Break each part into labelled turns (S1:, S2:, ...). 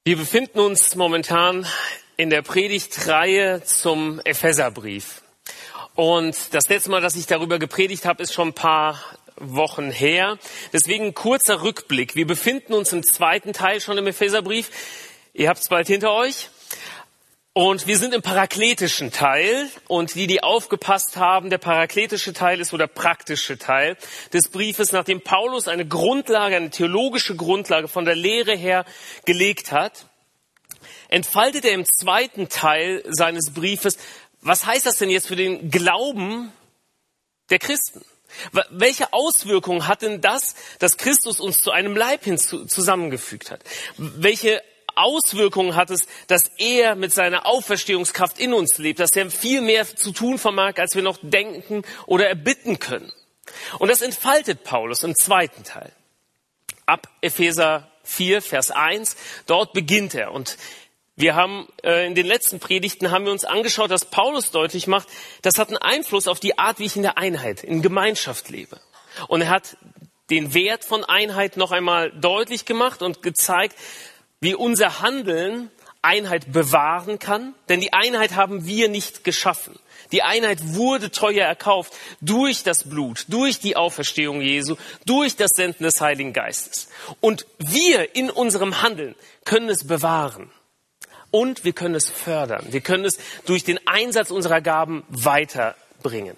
S1: Wir befinden uns momentan in der Predigtreihe zum Epheserbrief. Und das letzte Mal, dass ich darüber gepredigt habe, ist schon ein paar Wochen her. Deswegen ein kurzer Rückblick. Wir befinden uns im zweiten Teil schon im Epheserbrief. Ihr habt es bald hinter euch. Und wir sind im parakletischen Teil. Und die aufgepasst haben, der parakletische Teil ist so der praktische Teil des Briefes, nachdem Paulus eine Grundlage, eine theologische Grundlage von der Lehre her gelegt hat, entfaltet er im zweiten Teil seines Briefes, was heißt das denn jetzt für den Glauben der Christen? Welche Auswirkungen hat denn das, dass Christus uns zu einem Leib hin zusammengefügt hat? Welche Auswirkungen hat es, dass er mit seiner Auferstehungskraft in uns lebt, dass er viel mehr zu tun vermag, als wir noch denken oder erbitten können? Und das entfaltet Paulus im zweiten Teil. Ab Epheser 4, Vers 1, dort beginnt er. Und wir haben in den letzten Predigten haben wir uns angeschaut, dass Paulus deutlich macht, das hat einen Einfluss auf die Art, wie ich in der Einheit, in Gemeinschaft lebe. Und er hat den Wert von Einheit noch einmal deutlich gemacht und gezeigt, wie unser Handeln Einheit bewahren kann. Denn die Einheit haben wir nicht geschaffen. Die Einheit wurde teuer erkauft durch das Blut, durch die Auferstehung Jesu, durch das Senden des Heiligen Geistes. Und wir in unserem Handeln können es bewahren. Und wir können es fördern. Wir können es durch den Einsatz unserer Gaben weiterbringen.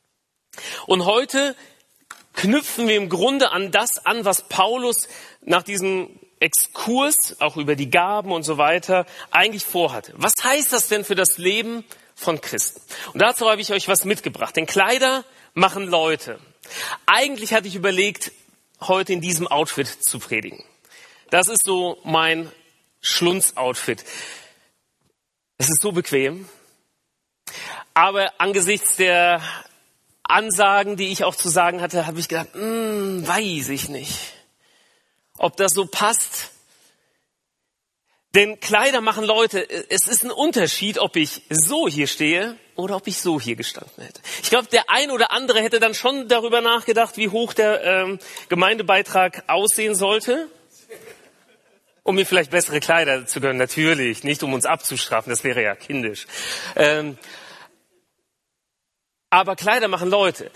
S1: Und heute knüpfen wir im Grunde an das an, was Paulus nach diesem Exkurs, auch über die Gaben und so weiter, eigentlich vorhatte. Was heißt das denn für das Leben von Christen? Und dazu habe ich euch was mitgebracht. Denn Kleider machen Leute. Eigentlich hatte ich überlegt, heute in diesem Outfit zu predigen. Das ist so mein Schlunz-Outfit. Es ist so bequem. Aber angesichts der Ansagen, die ich auch zu sagen hatte, habe ich gedacht, weiß ich nicht, ob das so passt. Denn Kleider machen Leute. Es ist ein Unterschied, ob ich so hier stehe oder ob ich so hier gestanden hätte. Ich glaube, der ein oder andere hätte dann schon darüber nachgedacht, wie hoch der Gemeindebeitrag aussehen sollte, um mir vielleicht bessere Kleider zu gönnen. Natürlich, nicht um uns abzustrafen, das wäre ja kindisch. Aber Kleider machen Leute.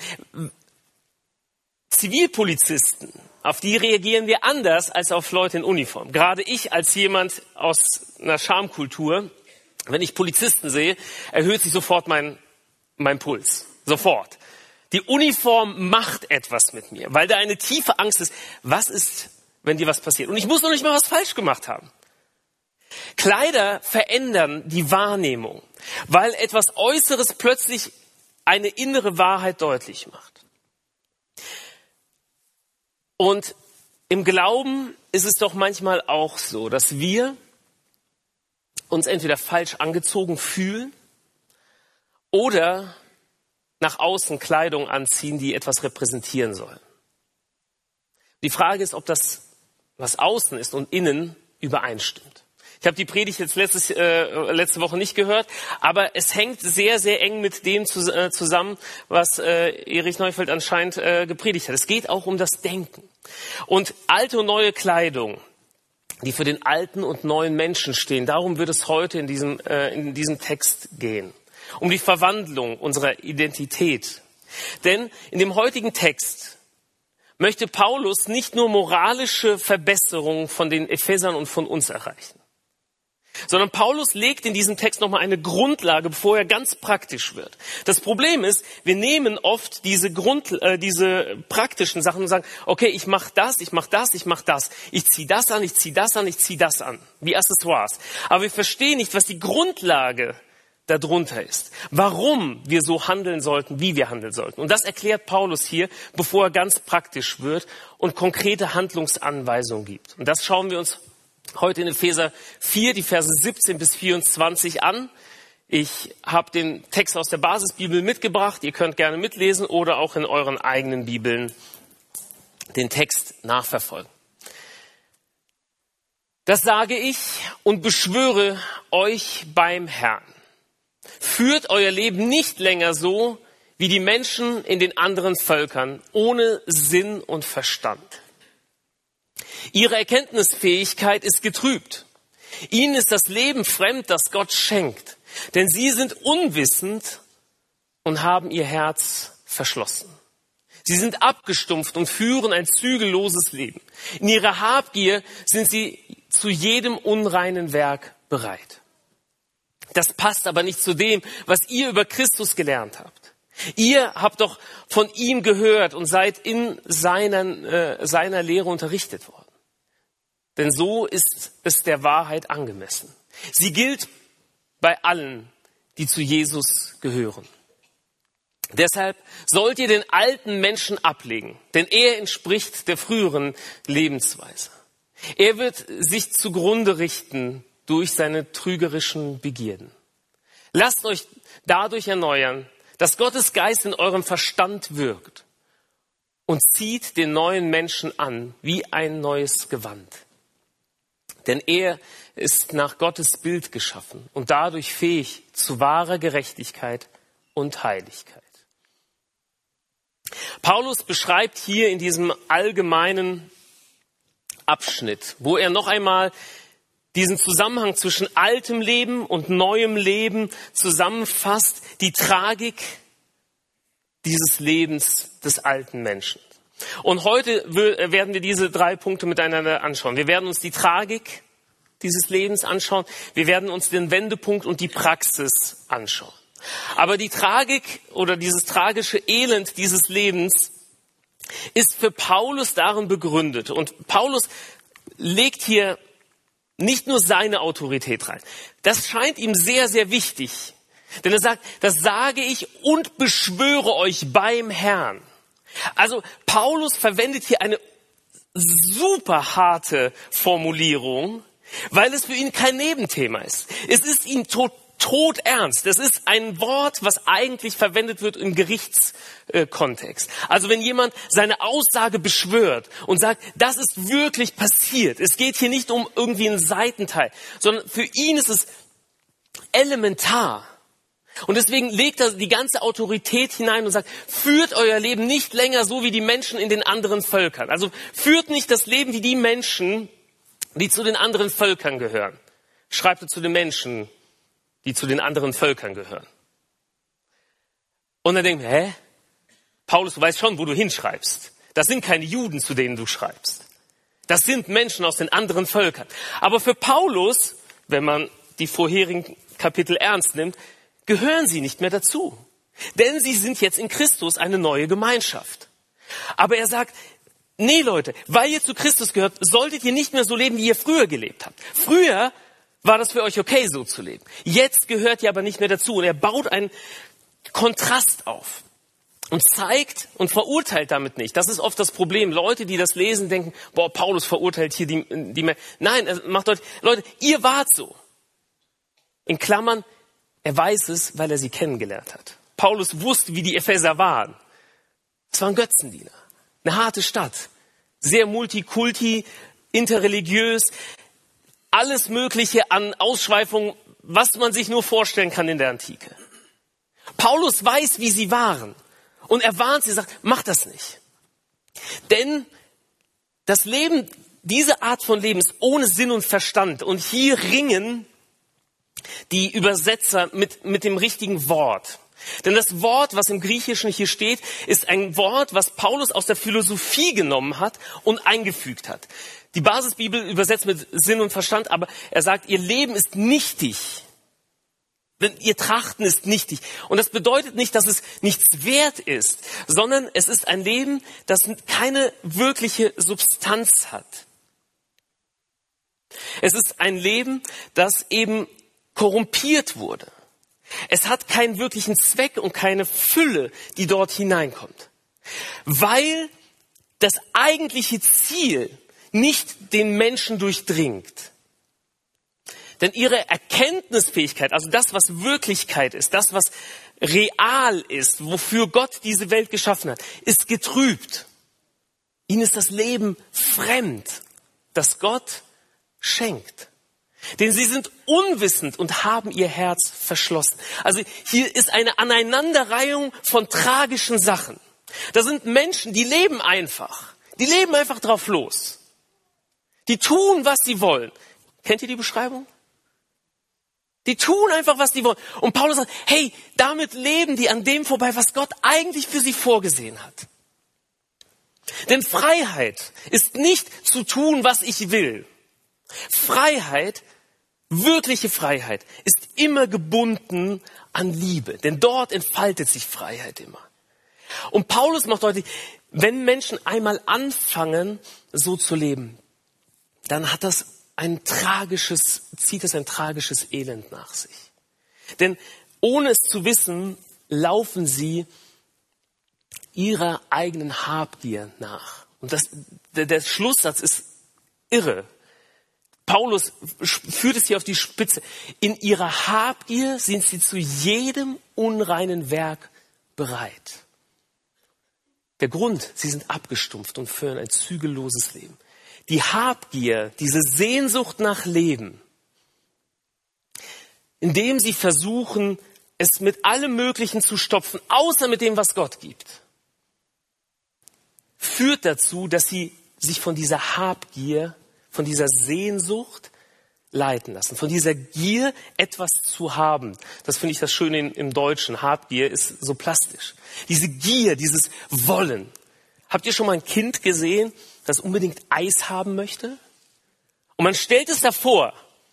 S1: Zivilpolizisten, auf die reagieren wir anders als auf Leute in Uniform. Gerade ich als jemand aus einer Schamkultur, wenn ich Polizisten sehe, erhöht sich sofort mein Puls. Sofort. Die Uniform macht etwas mit mir, weil da eine tiefe Angst ist. Was ist, wenn dir was passiert? Und ich muss noch nicht mal was falsch gemacht haben. Kleider verändern die Wahrnehmung, weil etwas Äußeres plötzlich eine innere Wahrheit deutlich macht. Und im Glauben ist es doch manchmal auch so, dass wir uns entweder falsch angezogen fühlen oder nach außen Kleidung anziehen, die etwas repräsentieren sollen. Die Frage ist, ob das, was außen ist und innen, übereinstimmt. Ich habe die Predigt jetzt letzte Woche nicht gehört, aber es hängt sehr, sehr eng mit dem zusammen, was Erich Neufeld anscheinend gepredigt hat. Es geht auch um das Denken. Und alte und neue Kleidung, die für den alten und neuen Menschen stehen, darum wird es heute in diesem Text gehen. Um die Verwandlung unserer Identität. Denn in dem heutigen Text möchte Paulus nicht nur moralische Verbesserungen von den Ephesern und von uns erreichen, sondern Paulus legt in diesem Text nochmal eine Grundlage, bevor er ganz praktisch wird. Das Problem ist, wir nehmen oft diese praktischen Sachen und sagen, okay, ich mache das, ich mache das, ich mache das. Ich ziehe das an, ich ziehe das an, ich ziehe das an. Wie Accessoires. Aber wir verstehen nicht, was die Grundlage darunter ist. Warum wir so handeln sollten, wie wir handeln sollten. Und das erklärt Paulus hier, bevor er ganz praktisch wird und konkrete Handlungsanweisungen gibt. Und das schauen wir uns heute in Epheser 4, die Verse 17 bis 24 an. Ich habe den Text aus der Basisbibel mitgebracht. Ihr könnt gerne mitlesen oder auch in euren eigenen Bibeln den Text nachverfolgen. Das sage ich und beschwöre euch beim Herrn. Führt euer Leben nicht länger so wie die Menschen in den anderen Völkern, ohne Sinn und Verstand. Ihre Erkenntnisfähigkeit ist getrübt. Ihnen ist das Leben fremd, das Gott schenkt. Denn sie sind unwissend und haben ihr Herz verschlossen. Sie sind abgestumpft und führen ein zügelloses Leben. In ihrer Habgier sind sie zu jedem unreinen Werk bereit. Das passt aber nicht zu dem, was ihr über Christus gelernt habt. Ihr habt doch von ihm gehört und seid in seiner Lehre unterrichtet worden. Denn so ist es der Wahrheit angemessen. Sie gilt bei allen, die zu Jesus gehören. Deshalb sollt ihr den alten Menschen ablegen, denn er entspricht der früheren Lebensweise. Er wird sich zugrunde richten durch seine trügerischen Begierden. Lasst euch dadurch erneuern, dass Gottes Geist in eurem Verstand wirkt und zieht den neuen Menschen an wie ein neues Gewand. Denn er ist nach Gottes Bild geschaffen und dadurch fähig zu wahrer Gerechtigkeit und Heiligkeit. Paulus beschreibt hier in diesem allgemeinen Abschnitt, wo er noch einmal diesen Zusammenhang zwischen altem Leben und neuem Leben zusammenfasst, die Tragik dieses Lebens des alten Menschen. Und heute werden wir diese 3 Punkte miteinander anschauen. Wir werden uns die Tragik dieses Lebens anschauen. Wir werden uns den Wendepunkt und die Praxis anschauen. Aber die Tragik oder dieses tragische Elend dieses Lebens ist für Paulus darin begründet. Und Paulus legt hier nicht nur seine Autorität rein. Das scheint ihm sehr, sehr wichtig. Denn er sagt, das sage ich und beschwöre euch beim Herrn. Also Paulus verwendet hier eine super harte Formulierung, weil es für ihn kein Nebenthema ist. Es ist ihm todernst. Das ist ein Wort, was eigentlich verwendet wird im Gerichtskontext. Also wenn jemand seine Aussage beschwört und sagt, das ist wirklich passiert. Es geht hier nicht um irgendwie einen Seitenteil, sondern für ihn ist es elementar. Und deswegen legt er die ganze Autorität hinein und sagt, führt euer Leben nicht länger so wie die Menschen in den anderen Völkern. Also führt nicht das Leben wie die Menschen, die zu den anderen Völkern gehören. Schreibt er zu den Menschen, die zu den anderen Völkern gehören. Und dann denkt man, Paulus, du weißt schon, wo du hinschreibst. Das sind keine Juden, zu denen du schreibst. Das sind Menschen aus den anderen Völkern. Aber für Paulus, wenn man die vorherigen Kapitel ernst nimmt, gehören sie nicht mehr dazu. Denn sie sind jetzt in Christus eine neue Gemeinschaft. Aber er sagt, nee Leute, weil ihr zu Christus gehört, solltet ihr nicht mehr so leben, wie ihr früher gelebt habt. Früher war das für euch okay, so zu leben. Jetzt gehört ihr aber nicht mehr dazu. Und er baut einen Kontrast auf und zeigt und verurteilt damit nicht. Das ist oft das Problem. Leute, die das lesen, denken, boah, Paulus verurteilt hier die mehr. Nein, er macht deutlich, Leute, ihr wart so. In Klammern, er weiß es, weil er sie kennengelernt hat. Paulus wusste, wie die Epheser waren. Es waren Götzendiener. Eine harte Stadt. Sehr multikulti, interreligiös. Alles Mögliche an Ausschweifungen, was man sich nur vorstellen kann in der Antike. Paulus weiß, wie sie waren. Und er warnt sie, sagt, macht das nicht. Denn das Leben, diese Art von Leben ist ohne Sinn und Verstand. Und hier ringen die Übersetzer mit dem richtigen Wort. Denn das Wort, was im Griechischen hier steht, ist ein Wort, was Paulus aus der Philosophie genommen hat und eingefügt hat. Die Basisbibel übersetzt mit Sinn und Verstand, aber er sagt, ihr Leben ist nichtig. Ihr Trachten ist nichtig. Und das bedeutet nicht, dass es nichts wert ist, sondern es ist ein Leben, das keine wirkliche Substanz hat. Es ist ein Leben, das eben korrumpiert wurde. Es hat keinen wirklichen Zweck und keine Fülle, die dort hineinkommt. Weil das eigentliche Ziel nicht den Menschen durchdringt. Denn ihre Erkenntnisfähigkeit, also das, was Wirklichkeit ist, das, was real ist, wofür Gott diese Welt geschaffen hat, ist getrübt. Ihnen ist das Leben fremd, das Gott schenkt. Denn sie sind unwissend und haben ihr Herz verschlossen. Also hier ist eine Aneinanderreihung von tragischen Sachen. Da sind Menschen, die leben einfach. Die leben einfach drauf los. Die tun, was sie wollen. Kennt ihr die Beschreibung? Die tun einfach, was die wollen. Und Paulus sagt, hey, damit leben die an dem vorbei, was Gott eigentlich für sie vorgesehen hat. Denn Freiheit ist nicht zu tun, was ich will. Freiheit, wirkliche Freiheit, ist immer gebunden an Liebe. Denn dort entfaltet sich Freiheit immer. Und Paulus macht deutlich, wenn Menschen einmal anfangen, so zu leben, dann hat das zieht es ein tragisches Elend nach sich. Denn ohne es zu wissen, laufen sie ihrer eigenen Habgier nach. Und der Schlusssatz ist irre. Paulus führt es hier auf die Spitze. In ihrer Habgier sind sie zu jedem unreinen Werk bereit. Der Grund, sie sind abgestumpft und führen ein zügelloses Leben. Die Habgier, diese Sehnsucht nach Leben, indem sie versuchen, es mit allem Möglichen zu stopfen, außer mit dem, was Gott gibt, führt dazu, dass sie sich von dieser Habgier, von dieser Sehnsucht leiten lassen, von dieser Gier, etwas zu haben. Das finde ich das Schöne im Deutschen. Habgier ist so plastisch. Diese Gier, dieses Wollen. Habt ihr schon mal ein Kind gesehen, das unbedingt Eis haben möchte? Und man stellt es davor,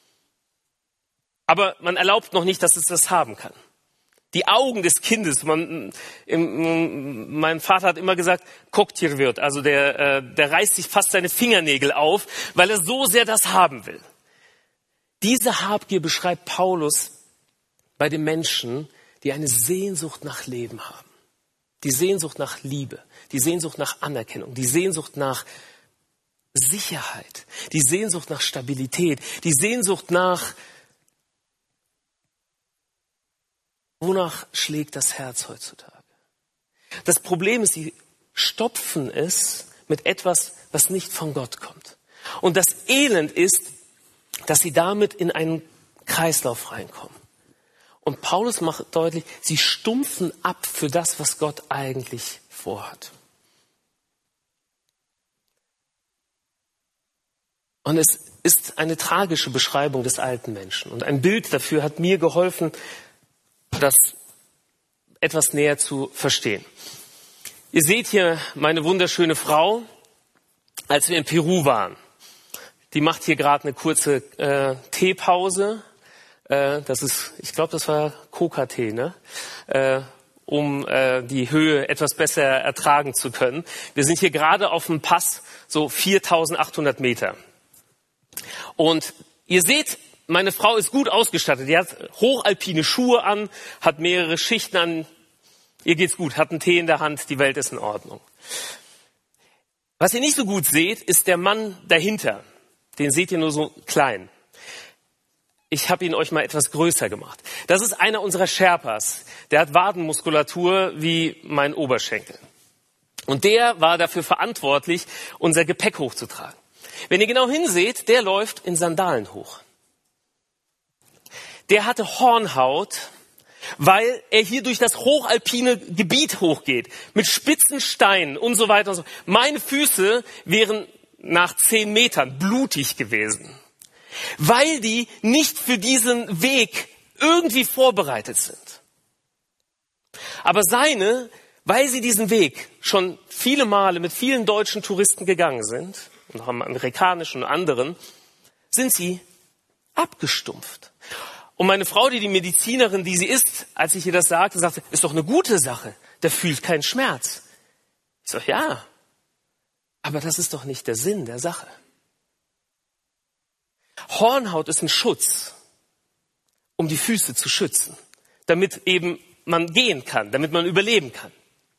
S1: aber man erlaubt noch nicht, dass es das haben kann. Die Augen des Kindes, mein Vater hat immer gesagt, Cocktailwirt, also der reißt sich fast seine Fingernägel auf, weil er so sehr das haben will. Diese Habgier beschreibt Paulus bei den Menschen, die eine Sehnsucht nach Leben haben. Die Sehnsucht nach Liebe, die Sehnsucht nach Anerkennung, die Sehnsucht nach Sicherheit, die Sehnsucht nach Stabilität, die Sehnsucht nach, wonach schlägt das Herz heutzutage? Das Problem ist, sie stopfen es mit etwas, was nicht von Gott kommt. Und das Elend ist, dass sie damit in einen Kreislauf reinkommen. Und Paulus macht deutlich, sie stumpfen ab für das, was Gott eigentlich vorhat. Und es ist eine tragische Beschreibung des alten Menschen. Und ein Bild dafür hat mir geholfen, das etwas näher zu verstehen. Ihr seht hier meine wunderschöne Frau, als wir in Peru waren. Die macht hier gerade eine kurze Teepause. Ich glaube, das war Coca-Tee, ne? Um die Höhe etwas besser ertragen zu können. Wir sind hier gerade auf dem Pass, so 4.800 Meter. Und ihr seht, meine Frau ist gut ausgestattet. Die hat hochalpine Schuhe an, hat mehrere Schichten an. Ihr geht's gut, hat einen Tee in der Hand, die Welt ist in Ordnung. Was ihr nicht so gut seht, ist der Mann dahinter. Den seht ihr nur so klein. Ich habe ihn euch mal etwas größer gemacht. Das ist einer unserer Sherpas. Der hat Wadenmuskulatur wie mein Oberschenkel. Und der war dafür verantwortlich, unser Gepäck hochzutragen. Wenn ihr genau hinseht, der läuft in Sandalen hoch. Der hatte Hornhaut, weil er hier durch das hochalpine Gebiet hochgeht. Mit spitzen Steinen und so weiter und so. Meine Füße wären nach 10 Metern blutig gewesen. Weil die nicht für diesen Weg irgendwie vorbereitet sind. Aber weil sie diesen Weg schon viele Male mit vielen deutschen Touristen gegangen sind, und auch amerikanischen und anderen, sind sie abgestumpft. Und meine Frau, die Medizinerin, die sie ist, als ich ihr das sagte, sagte, ist doch eine gute Sache, der fühlt keinen Schmerz. Ich sage, ja, aber das ist doch nicht der Sinn der Sache. Hornhaut ist ein Schutz, um die Füße zu schützen, damit eben man gehen kann, damit man überleben kann.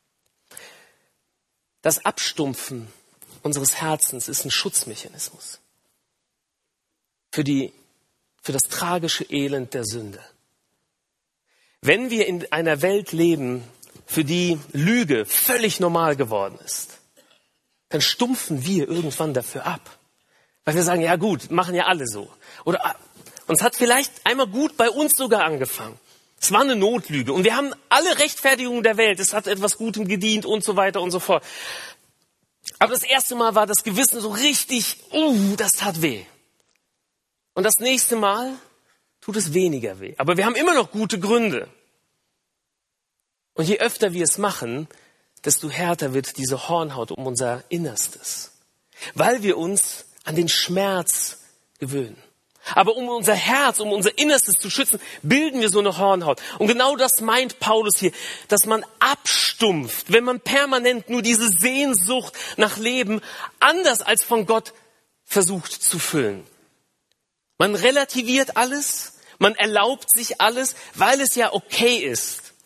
S1: Das Abstumpfen unseres Herzens ist ein Schutzmechanismus für das tragische Elend der Sünde. Wenn wir in einer Welt leben, für die Lüge völlig normal geworden ist, dann stumpfen wir irgendwann dafür ab. Weil wir sagen, ja gut, machen ja alle so. Und es hat vielleicht einmal gut bei uns sogar angefangen. Es war eine Notlüge und wir haben alle Rechtfertigungen der Welt. Es hat etwas Gutem gedient und so weiter und so fort. Aber das erste Mal war das Gewissen so richtig, das tat weh. Und das nächste Mal tut es weniger weh. Aber wir haben immer noch gute Gründe. Und je öfter wir es machen, desto härter wird diese Hornhaut um unser Innerstes. Weil wir uns an den Schmerz gewöhnen. Aber um unser Herz, um unser Innerstes zu schützen, bilden wir so eine Hornhaut. Und genau das meint Paulus hier, dass man abstumpft, wenn man permanent nur diese Sehnsucht nach Leben anders als von Gott versucht zu füllen. Man relativiert alles, man erlaubt sich alles, weil es ja okay ist.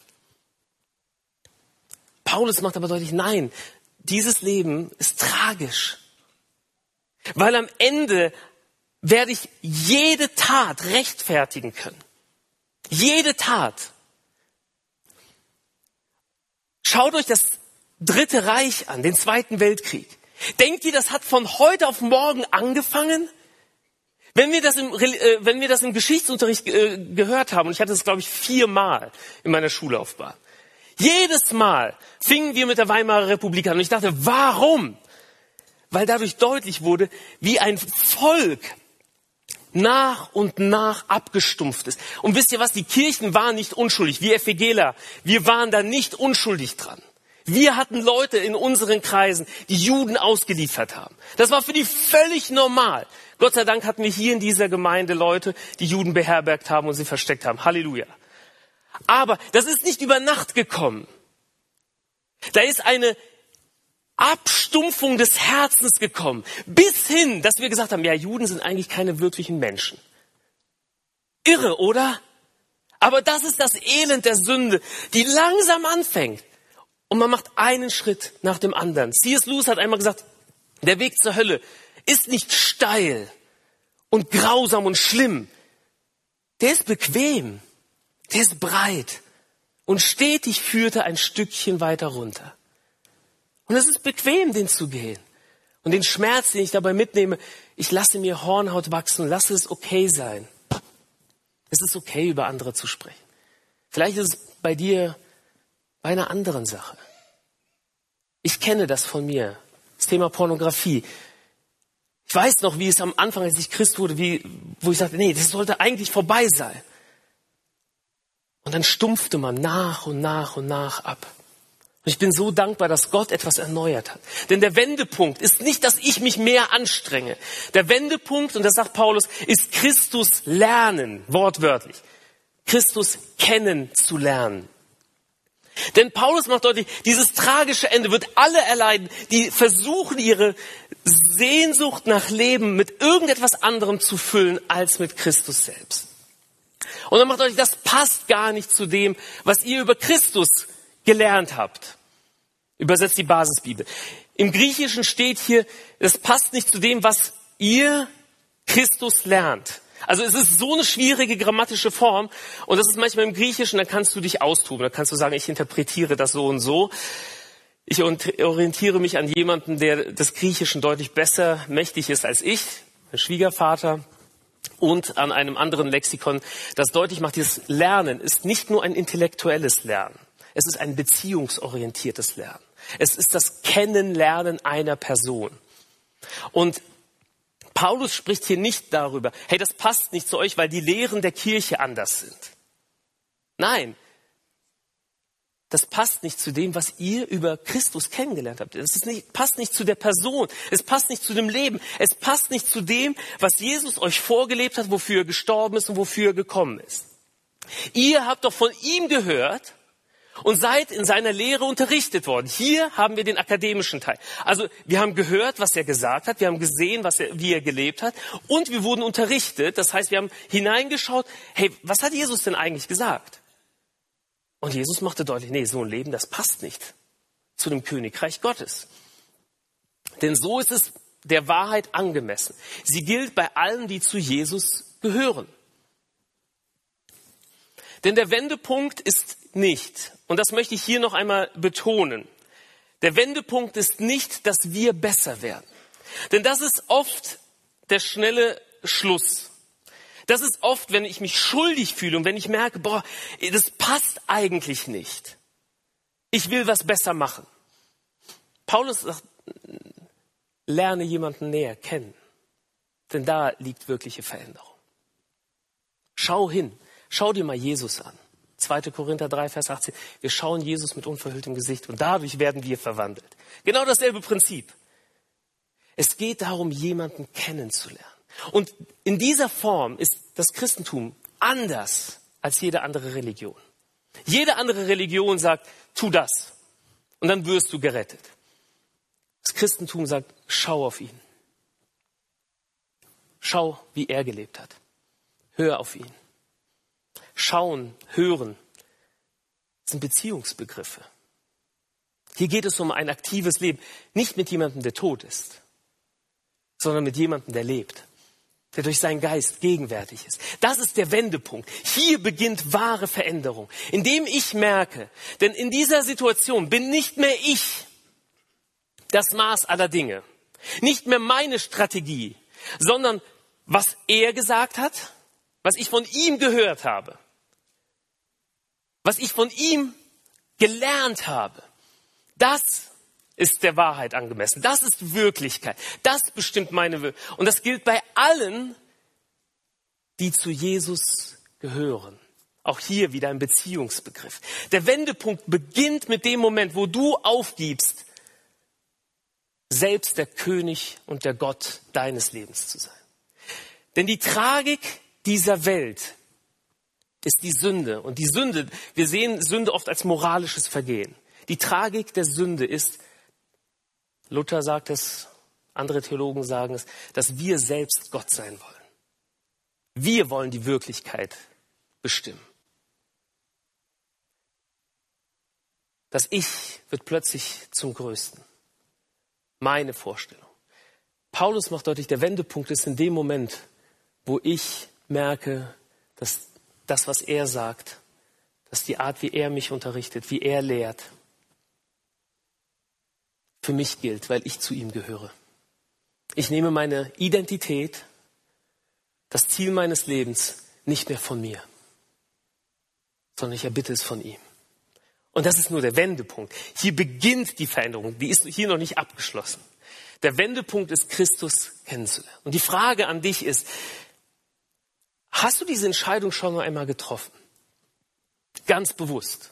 S1: Paulus macht aber deutlich, nein, dieses Leben ist tragisch. Weil am Ende werde ich jede Tat rechtfertigen können. Jede Tat. Schaut euch das Dritte Reich an, den Zweiten Weltkrieg. Denkt ihr, das hat von heute auf morgen angefangen? Wenn wir das im Geschichtsunterricht gehört haben, und ich hatte das, glaube ich, 4-mal in meiner Schullaufbahn. Jedes Mal fingen wir mit der Weimarer Republik an. Und ich dachte, warum? Weil dadurch deutlich wurde, wie ein Volk nach und nach abgestumpft ist. Und wisst ihr was? Die Kirchen waren nicht unschuldig. Wir Evangeler, wir waren da nicht unschuldig dran. Wir hatten Leute in unseren Kreisen, die Juden ausgeliefert haben. Das war für die völlig normal. Gott sei Dank hatten wir hier in dieser Gemeinde Leute, die Juden beherbergt haben und sie versteckt haben. Halleluja. Aber das ist nicht über Nacht gekommen. Da ist eine Abstumpfung des Herzens gekommen. Bis hin, dass wir gesagt haben, ja, Juden sind eigentlich keine wirklichen Menschen. Irre, oder? Aber das ist das Elend der Sünde, die langsam anfängt. Und man macht einen Schritt nach dem anderen. C.S. Lewis hat einmal gesagt, der Weg zur Hölle ist nicht steil und grausam und schlimm. Der ist bequem, der ist breit und stetig führt er ein Stückchen weiter runter. Und es ist bequem, den zu gehen. Und den Schmerz, den ich dabei mitnehme, ich lasse mir Hornhaut wachsen, lasse es okay sein. Es ist okay, über andere zu sprechen. Vielleicht ist es bei dir bei einer anderen Sache. Ich kenne das von mir, das Thema Pornografie. Ich weiß noch, wie es am Anfang, als ich Christ wurde, wo ich sagte, nee, das sollte eigentlich vorbei sein. Und dann stumpfte man nach und nach und nach ab. Und ich bin so dankbar, dass Gott etwas erneuert hat. Denn der Wendepunkt ist nicht, dass ich mich mehr anstrenge. Der Wendepunkt, und das sagt Paulus, ist Christus lernen, wortwörtlich. Christus kennenzulernen. Denn Paulus macht deutlich, dieses tragische Ende wird alle erleiden, die versuchen, ihre Sehnsucht nach Leben mit irgendetwas anderem zu füllen, als mit Christus selbst. Und er macht deutlich, das passt gar nicht zu dem, was ihr über Christus gelernt habt. Übersetzt die Basisbibel. Im Griechischen steht hier, das passt nicht zu dem, was ihr Christus lernt. Also es ist so eine schwierige grammatische Form und das ist manchmal im Griechischen, da kannst du dich austoben, da kannst du sagen, ich interpretiere das so und so. Ich orientiere mich an jemanden, der des Griechischen deutlich besser mächtig ist als ich, mein Schwiegervater, und an einem anderen Lexikon, das deutlich macht, dieses Lernen ist nicht nur ein intellektuelles Lernen, es ist ein beziehungsorientiertes Lernen. Es ist das Kennenlernen einer Person. Und Paulus spricht hier nicht darüber, hey, das passt nicht zu euch, weil die Lehren der Kirche anders sind. Nein, das passt nicht zu dem, was ihr über Christus kennengelernt habt. Passt nicht zu der Person, es passt nicht zu dem Leben, es passt nicht zu dem, was Jesus euch vorgelebt hat, wofür er gestorben ist und wofür er gekommen ist. Ihr habt doch von ihm gehört und seid in seiner Lehre unterrichtet worden. Hier haben wir den akademischen Teil. Also wir haben gehört, was er gesagt hat, wir haben gesehen, wie er gelebt hat und wir wurden unterrichtet. Das heißt, wir haben hineingeschaut, hey, was hat Jesus denn eigentlich gesagt? Und Jesus machte deutlich, nee, so ein Leben, das passt nicht zu dem Königreich Gottes. Denn so ist es der Wahrheit angemessen. Sie gilt bei allen, die zu Jesus gehören. Denn der Wendepunkt ist nicht, und das möchte ich hier noch einmal betonen, der Wendepunkt ist nicht, dass wir besser werden. Denn das ist oft der schnelle Schluss. Das ist oft, wenn ich mich schuldig fühle und wenn ich merke, boah, das passt eigentlich nicht. Ich will was besser machen. Paulus sagt, lerne jemanden näher kennen. Denn da liegt wirkliche Veränderung. Schau hin. Schau dir mal Jesus an. 2. Korinther 3, Vers 18. Wir schauen Jesus mit unverhülltem Gesicht und dadurch werden wir verwandelt. Genau dasselbe Prinzip. Es geht darum, jemanden kennenzulernen. Und in dieser Form ist das Christentum anders als jede andere Religion. Jede andere Religion sagt, tu das und dann wirst du gerettet. Das Christentum sagt, schau auf ihn. Schau, wie er gelebt hat. Hör auf ihn. Schauen, hören, das sind Beziehungsbegriffe. Hier geht es um ein aktives Leben. Nicht mit jemandem, der tot ist, sondern mit jemandem, der lebt, der durch seinen Geist gegenwärtig ist. Das ist der Wendepunkt. Hier beginnt wahre Veränderung, indem ich merke, denn in dieser Situation bin nicht mehr ich das Maß aller Dinge, nicht mehr meine Strategie, sondern was er gesagt hat, was ich von ihm gehört habe, was ich von ihm gelernt habe, das ist der Wahrheit angemessen. Das ist Wirklichkeit. Das bestimmt meine Wirklichkeit. Und das gilt bei allen, die zu Jesus gehören. Auch hier wieder ein Beziehungsbegriff. Der Wendepunkt beginnt mit dem Moment, wo du aufgibst, selbst der König und der Gott deines Lebens zu sein. Denn die Tragik dieser Welt ist die Sünde. Und die Sünde, wir sehen Sünde oft als moralisches Vergehen. Die Tragik der Sünde ist, Luther sagt es, andere Theologen sagen es, dass wir selbst Gott sein wollen. Wir wollen die Wirklichkeit bestimmen. Das Ich wird plötzlich zum Größten. Meine Vorstellung. Paulus macht deutlich, der Wendepunkt ist in dem Moment, wo ich merke, dass das, was er sagt, dass die Art, wie er mich unterrichtet, wie er lehrt, für mich gilt, weil ich zu ihm gehöre. Ich nehme meine Identität, das Ziel meines Lebens nicht mehr von mir, sondern ich erbitte es von ihm. Und das ist nur der Wendepunkt. Hier beginnt die Veränderung, die ist hier noch nicht abgeschlossen. Der Wendepunkt ist, Christus kennenzulernen. Und die Frage an dich ist, hast du diese Entscheidung schon noch einmal getroffen? Ganz bewusst.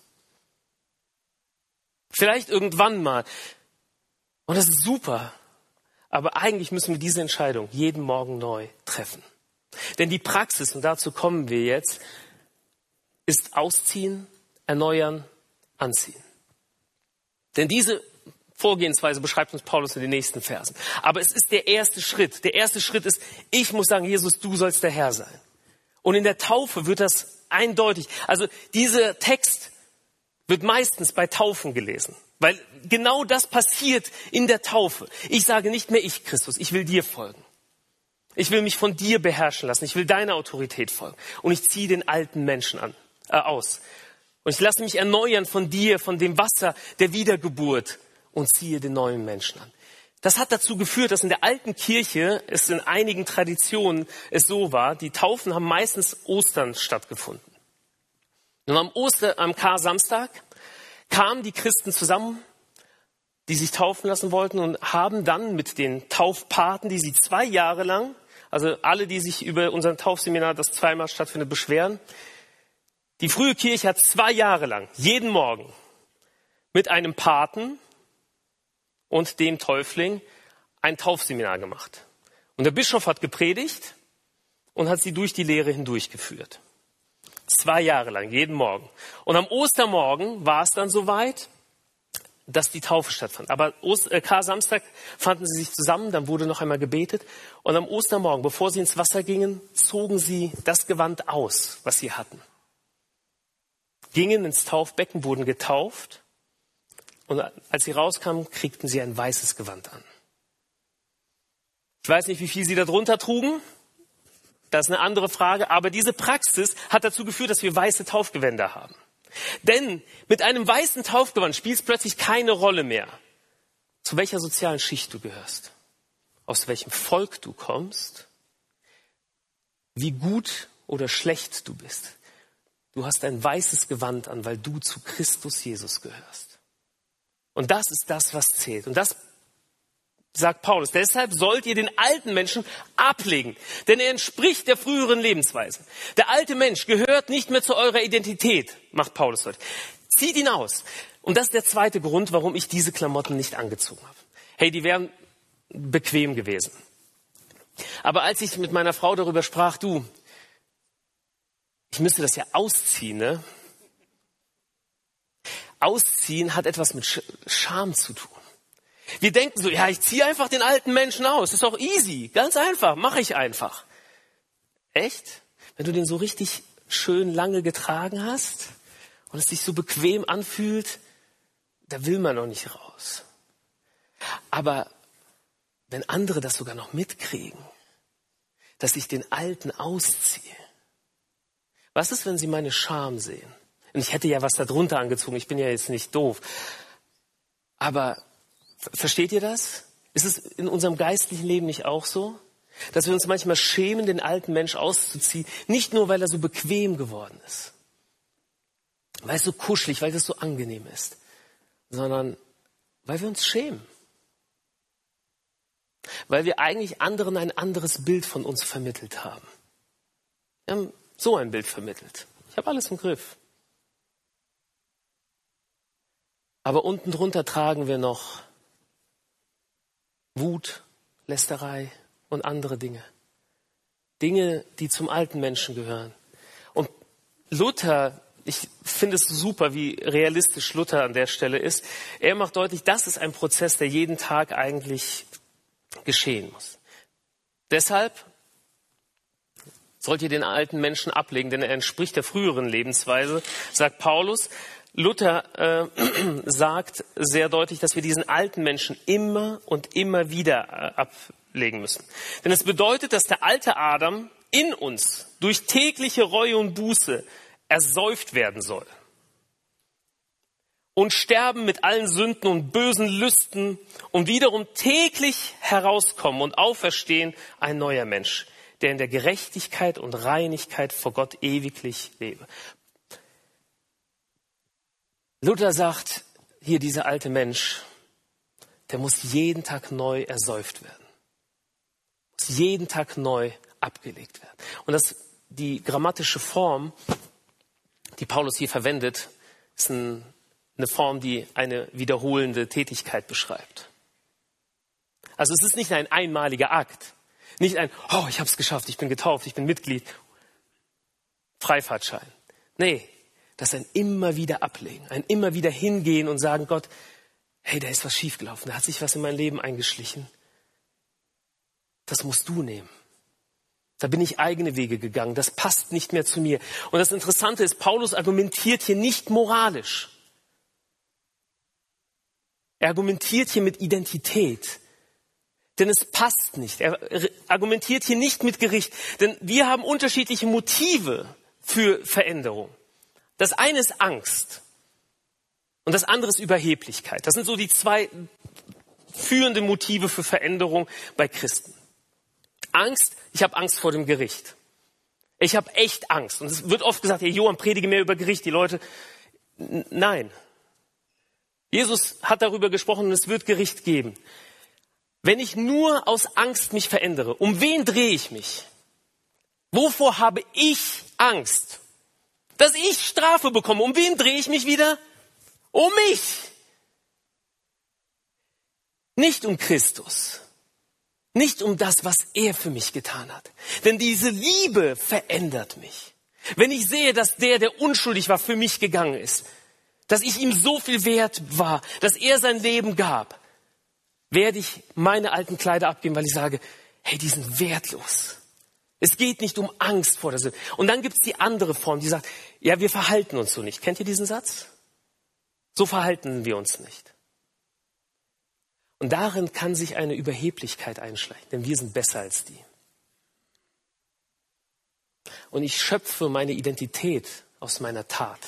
S1: Vielleicht irgendwann mal. Und das ist super. Aber eigentlich müssen wir diese Entscheidung jeden Morgen neu treffen. Denn die Praxis, und dazu kommen wir jetzt, ist ausziehen, erneuern, anziehen. Denn diese Vorgehensweise beschreibt uns Paulus in den nächsten Versen. Aber es ist der erste Schritt. Der erste Schritt ist, ich muss sagen, Jesus, du sollst der Herr sein. Und in der Taufe wird das eindeutig. Also dieser Text wird meistens bei Taufen gelesen. Weil genau das passiert in der Taufe. Ich sage nicht mehr ich, Christus, ich will dir folgen. Ich will mich von dir beherrschen lassen. Ich will deiner Autorität folgen. Und ich ziehe den alten Menschen aus. Und ich lasse mich erneuern von dir, von dem Wasser der Wiedergeburt und ziehe den neuen Menschen an. Das hat dazu geführt, dass in der alten Kirche es in einigen Traditionen es so war, die Taufen haben meistens Ostern stattgefunden. Und am Kar-Samstag kamen die Christen zusammen, die sich taufen lassen wollten und haben dann mit den Taufpaten, die sie 2 Jahre lang, also alle, die sich über unser Taufseminar, das zweimal stattfindet, beschweren, die frühe Kirche hat 2 Jahre lang, jeden Morgen, mit einem Paten und dem Täufling ein Taufseminar gemacht. Und der Bischof hat gepredigt und hat sie durch die Lehre hindurchgeführt. 2 Jahre lang, jeden Morgen. Und am Ostermorgen war es dann soweit, dass die Taufe stattfand. Aber Kar-Samstag fanden sie sich zusammen, dann wurde noch einmal gebetet. Und am Ostermorgen, bevor sie ins Wasser gingen, zogen sie das Gewand aus, was sie hatten. Gingen ins Taufbecken, wurden getauft. Und als sie rauskamen, kriegten sie ein weißes Gewand an. Ich weiß nicht, wie viel sie darunter trugen. Das ist eine andere Frage. Aber diese Praxis hat dazu geführt, dass wir weiße Taufgewänder haben. Denn mit einem weißen Taufgewand spielt es plötzlich keine Rolle mehr, zu welcher sozialen Schicht du gehörst, aus welchem Volk du kommst, wie gut oder schlecht du bist. Du hast ein weißes Gewand an, weil du zu Christus Jesus gehörst. Und das ist das, was zählt. Und das sagt Paulus, deshalb sollt ihr den alten Menschen ablegen, denn er entspricht der früheren Lebensweise. Der alte Mensch gehört nicht mehr zu eurer Identität, macht Paulus heute. Zieht ihn aus. Und das ist der zweite Grund, warum ich diese Klamotten nicht angezogen habe. Hey, die wären bequem gewesen. Aber als ich mit meiner Frau darüber sprach, ich müsste das ja ausziehen, ne? Ausziehen hat etwas mit Scham zu tun. Wir denken so, ja, ich ziehe einfach den alten Menschen aus. Ist doch easy, ganz einfach, mache ich einfach. Echt? Wenn du den so richtig schön lange getragen hast und es sich so bequem anfühlt, da will man noch nicht raus. Aber wenn andere das sogar noch mitkriegen, dass ich den Alten ausziehe, was ist, wenn sie meine Scham sehen? Und ich hätte ja was darunter angezogen, ich bin ja jetzt nicht doof. Aber versteht ihr das? Ist es in unserem geistlichen Leben nicht auch so? Dass wir uns manchmal schämen, den alten Mensch auszuziehen, nicht nur, weil er so bequem geworden ist, weil es so kuschelig, weil es so angenehm ist, sondern weil wir uns schämen. Weil wir eigentlich anderen ein anderes Bild von uns vermittelt haben. Wir haben so ein Bild vermittelt. Ich habe alles im Griff. Aber unten drunter tragen wir noch Wut, Lästerei und andere Dinge. Dinge, die zum alten Menschen gehören. Und Luther, ich finde es super, wie realistisch Luther an der Stelle ist. Er macht deutlich, das ist ein Prozess, der jeden Tag eigentlich geschehen muss. Deshalb sollt ihr den alten Menschen ablegen, denn er entspricht der früheren Lebensweise, sagt Paulus. Luther sagt sehr deutlich, dass wir diesen alten Menschen immer und immer wieder ablegen müssen. Denn es bedeutet, dass der alte Adam in uns durch tägliche Reue und Buße ersäuft werden soll. Und sterben mit allen Sünden und bösen Lüsten und wiederum täglich herauskommen und auferstehen ein neuer Mensch, der in der Gerechtigkeit und Reinigkeit vor Gott ewiglich lebe. Luther sagt, hier dieser alte Mensch, der muss jeden Tag neu ersäuft werden. Muss jeden Tag neu abgelegt werden. Und die grammatische Form, die Paulus hier verwendet, ist eine Form, die eine wiederholende Tätigkeit beschreibt. Also es ist nicht ein einmaliger Akt. Nicht ein, oh, ich habe es geschafft, ich bin getauft, ich bin Mitglied. Freifahrtschein. Nee, das ist ein immer wieder ablegen, ein immer wieder hingehen und sagen, Gott, hey, da ist was schiefgelaufen, da hat sich was in mein Leben eingeschlichen. Das musst du nehmen. Da bin ich eigene Wege gegangen, das passt nicht mehr zu mir. Und das Interessante ist, Paulus argumentiert hier nicht moralisch. Er argumentiert hier mit Identität. Denn es passt nicht. Er argumentiert hier nicht mit Gericht. Denn wir haben unterschiedliche Motive für Veränderung. Das eine ist Angst und das andere ist Überheblichkeit. Das sind so die zwei führende Motive für Veränderung bei Christen. Angst, ich habe Angst vor dem Gericht. Ich habe echt Angst. Und es wird oft gesagt, hey Johann, predige mehr über Gericht. Die Leute, nein. Jesus hat darüber gesprochen und es wird Gericht geben. Wenn ich nur aus Angst mich verändere, um wen drehe ich mich? Wovor habe ich Angst? Dass ich Strafe bekomme. Um wen drehe ich mich wieder? Um mich. Nicht um Christus. Nicht um das, was er für mich getan hat. Denn diese Liebe verändert mich. Wenn ich sehe, dass der unschuldig war, für mich gegangen ist, dass ich ihm so viel wert war, dass er sein Leben gab, werde ich meine alten Kleider abgeben, weil ich sage, hey, die sind wertlos. Es geht nicht um Angst vor der Sünde. Und dann gibt es die andere Form, die sagt, ja, wir verhalten uns so nicht. Kennt ihr diesen Satz? So verhalten wir uns nicht. Und darin kann sich eine Überheblichkeit einschleichen, denn wir sind besser als die. Und ich schöpfe meine Identität aus meiner Tat.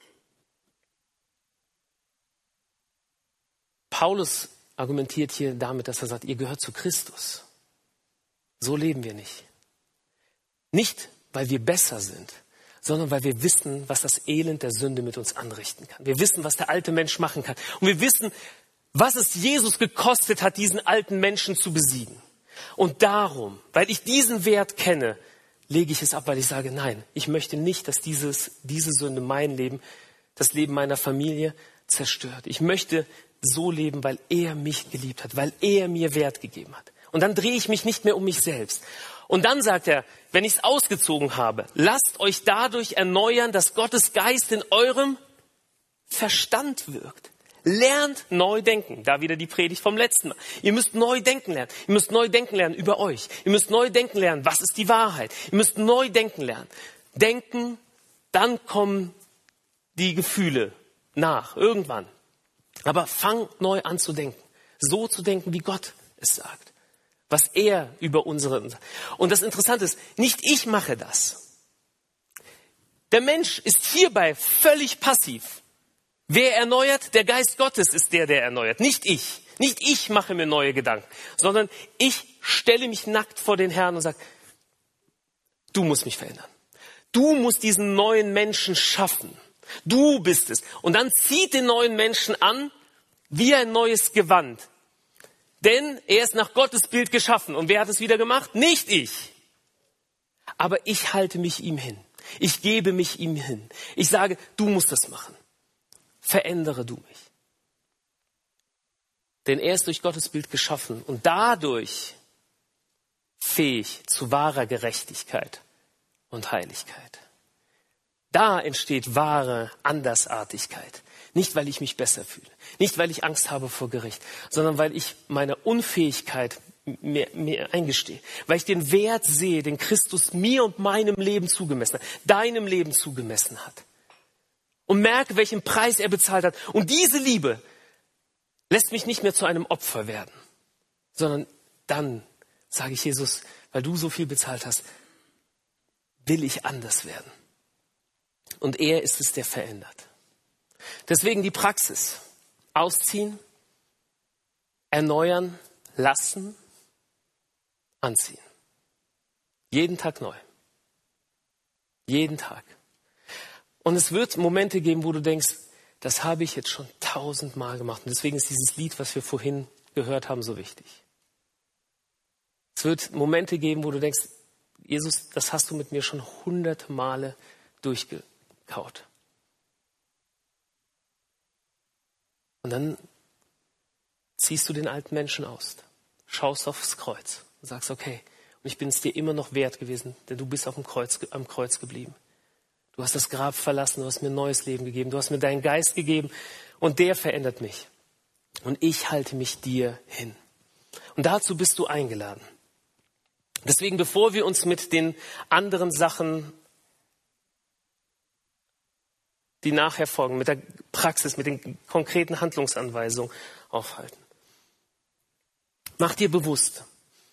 S1: Paulus argumentiert hier damit, dass er sagt, ihr gehört zu Christus. So leben wir nicht. Nicht, weil wir besser sind, sondern weil wir wissen, was das Elend der Sünde mit uns anrichten kann. Wir wissen, was der alte Mensch machen kann. Und wir wissen, was es Jesus gekostet hat, diesen alten Menschen zu besiegen. Und darum, weil ich diesen Wert kenne, lege ich es ab, weil ich sage, nein, ich möchte nicht, dass diese Sünde mein Leben, das Leben meiner Familie zerstört. Ich möchte so leben, weil er mich geliebt hat, weil er mir Wert gegeben hat. Und dann drehe ich mich nicht mehr um mich selbst. Und dann sagt er, wenn ich es ausgezogen habe, lasst euch dadurch erneuern, dass Gottes Geist in eurem Verstand wirkt. Lernt neu denken. Da wieder die Predigt vom letzten Mal. Ihr müsst neu denken lernen. Ihr müsst neu denken lernen über euch. Ihr müsst neu denken lernen, was ist die Wahrheit. Ihr müsst neu denken lernen. Denken, dann kommen die Gefühle nach, irgendwann. Aber fang neu an zu denken. So zu denken, wie Gott es sagt. Was er über unsere... Und das Interessante ist, nicht ich mache das. Der Mensch ist hierbei völlig passiv. Wer erneuert? Der Geist Gottes ist der erneuert. Nicht ich. Nicht ich mache mir neue Gedanken, sondern ich stelle mich nackt vor den Herrn und sage, du musst mich verändern. Du musst diesen neuen Menschen schaffen. Du bist es. Und dann zieht den neuen Menschen an wie ein neues Gewand. Denn er ist nach Gottes Bild geschaffen. Und wer hat es wieder gemacht? Nicht ich. Aber ich halte mich ihm hin. Ich gebe mich ihm hin. Ich sage, du musst das machen. Verändere du mich. Denn er ist durch Gottes Bild geschaffen und dadurch fähig zu wahrer Gerechtigkeit und Heiligkeit. Da entsteht wahre Andersartigkeit. Nicht, weil ich mich besser fühle, nicht, weil ich Angst habe vor Gericht, sondern weil ich meine Unfähigkeit mir eingestehe, weil ich den Wert sehe, den Christus mir und meinem Leben zugemessen hat, deinem Leben zugemessen hat. Und merke, welchen Preis er bezahlt hat. Und diese Liebe lässt mich nicht mehr zu einem Opfer werden, sondern dann sage ich, Jesus, weil du so viel bezahlt hast, will ich anders werden. Und er ist es, der verändert. Deswegen die Praxis. Ausziehen, erneuern, lassen, anziehen. Jeden Tag neu. Jeden Tag. Und es wird Momente geben, wo du denkst, das habe ich jetzt schon 1000-mal gemacht. Und deswegen ist dieses Lied, was wir vorhin gehört haben, so wichtig. Es wird Momente geben, wo du denkst, Jesus, das hast du mit mir schon 100 Male durchgekaut. Und dann ziehst du den alten Menschen aus, schaust aufs Kreuz und sagst, okay, und ich bin es dir immer noch wert gewesen, denn du bist am Kreuz geblieben. Du hast das Grab verlassen, du hast mir ein neues Leben gegeben, du hast mir deinen Geist gegeben und der verändert mich. Und ich halte mich dir hin. Und dazu bist du eingeladen. Deswegen, bevor wir uns mit den anderen Sachen, die nachher folgen, mit der Praxis, mit den konkreten Handlungsanweisungen aufhalten, mach dir bewusst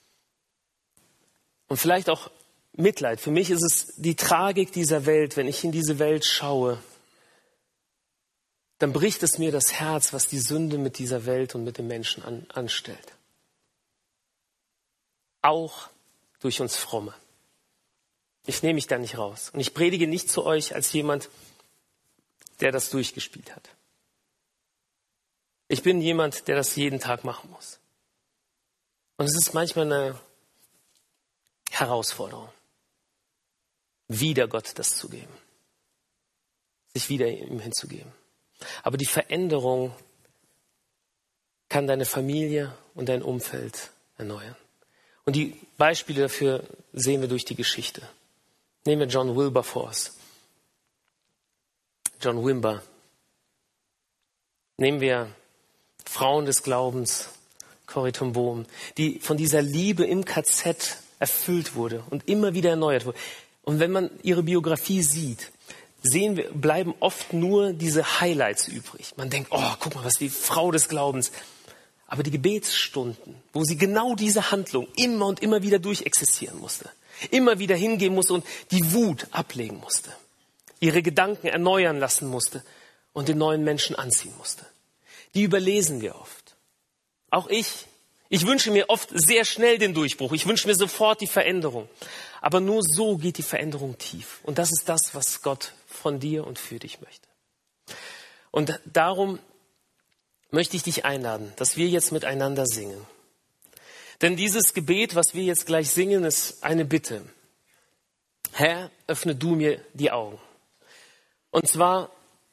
S1: und vielleicht auch Mitleid. Für mich ist es die Tragik dieser Welt. Wenn ich in diese Welt schaue, dann bricht es mir das Herz, was die Sünde mit dieser Welt und mit den Menschen anstellt. Auch durch uns Fromme. Ich nehme mich da nicht raus. Und ich predige nicht zu euch als jemand, der das durchgespielt hat. Ich bin jemand, der das jeden Tag machen muss. Und es ist manchmal eine Herausforderung, wieder Gott das zu geben, sich wieder ihm hinzugeben. Aber die Veränderung kann deine Familie und dein Umfeld erneuern. Und die Beispiele dafür sehen wir durch die Geschichte. Nehmen wir John Wilberforce. John Wimber. Nehmen wir Frauen des Glaubens, Corrie ten Boom, die von dieser Liebe im KZ erfüllt wurde und immer wieder erneuert wurde. Und wenn man ihre Biografie sieht, bleiben oft nur diese Highlights übrig. Man denkt, oh, guck mal, was die Frau des Glaubens. Aber die Gebetsstunden, wo sie genau diese Handlung immer und immer wieder durchexistieren musste, immer wieder hingehen musste und die Wut ablegen musste, ihre Gedanken erneuern lassen musste und den neuen Menschen anziehen musste. Die überlesen wir oft. Auch ich. Ich wünsche mir oft sehr schnell den Durchbruch. Ich wünsche mir sofort die Veränderung. Aber nur so geht die Veränderung tief. Und das ist das, was Gott von dir und für dich möchte. Und darum möchte ich dich einladen, dass wir jetzt miteinander singen. Denn dieses Gebet, was wir jetzt gleich singen, ist eine Bitte. Herr, öffne du mir die Augen. Und zwar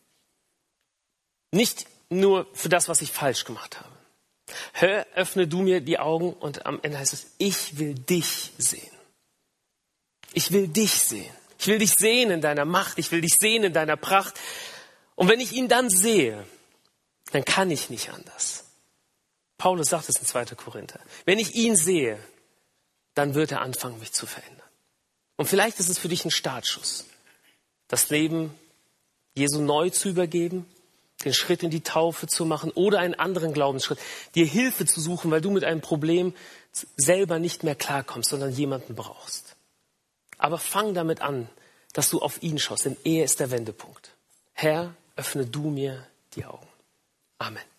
S1: nicht nur für das, was ich falsch gemacht habe. Herr, öffne du mir die Augen und am Ende heißt es, ich will dich sehen. Ich will dich sehen. Ich will dich sehen in deiner Macht. Ich will dich sehen in deiner Pracht. Und wenn ich ihn dann sehe, dann kann ich nicht anders. Paulus sagt es in 2. Korinther. Wenn ich ihn sehe, dann wird er anfangen, mich zu verändern. Und vielleicht ist es für dich ein Startschuss, das Leben Jesu neu zu übergeben, den Schritt in die Taufe zu machen oder einen anderen Glaubensschritt, dir Hilfe zu suchen, weil du mit einem Problem selber nicht mehr klarkommst, sondern jemanden brauchst. Aber fang damit an, dass du auf ihn schaust, denn er ist der Wendepunkt. Herr, öffne du mir die Augen. Amen.